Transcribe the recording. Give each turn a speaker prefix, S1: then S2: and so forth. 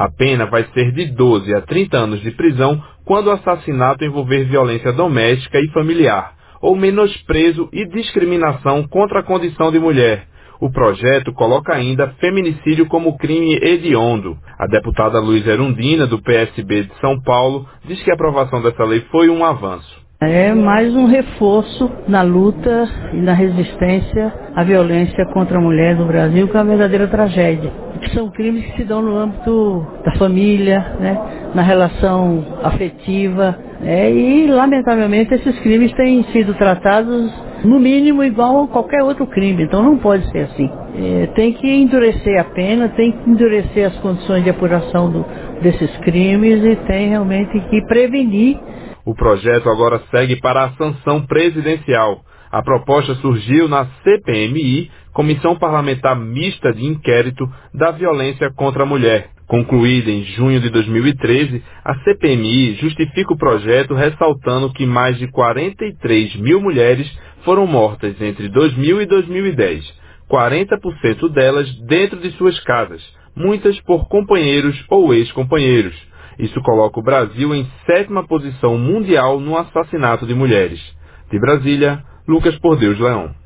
S1: A pena vai ser de 12 a 30 anos de prisão quando o assassinato envolver violência doméstica e familiar, ou menosprezo e discriminação contra a condição de mulher. O projeto coloca ainda feminicídio como crime hediondo. A deputada Luísa Erundina, do PSB de São Paulo, diz que a aprovação dessa lei foi um avanço.
S2: É mais um reforço na luta e na resistência à violência contra a mulher no Brasil, que é uma verdadeira tragédia. São crimes que se dão no âmbito da família, né, na relação afetiva, e lamentavelmente esses crimes têm sido tratados no mínimo igual a qualquer outro crime, então não pode ser assim. Tem que endurecer a pena, tem que endurecer as condições de apuração desses crimes e tem realmente que prevenir.
S1: O projeto agora segue para a sanção presidencial. A proposta surgiu na CPMI, Comissão Parlamentar Mista de Inquérito da Violência contra a Mulher. Concluída em junho de 2013, a CPMI justifica o projeto ressaltando que mais de 43 mil mulheres foram mortas entre 2000 e 2010, 40% delas dentro de suas casas, muitas por companheiros ou ex-companheiros. Isso coloca o Brasil em 7ª posição mundial no assassinato de mulheres. De Brasília, Lucas Por Deus Leão.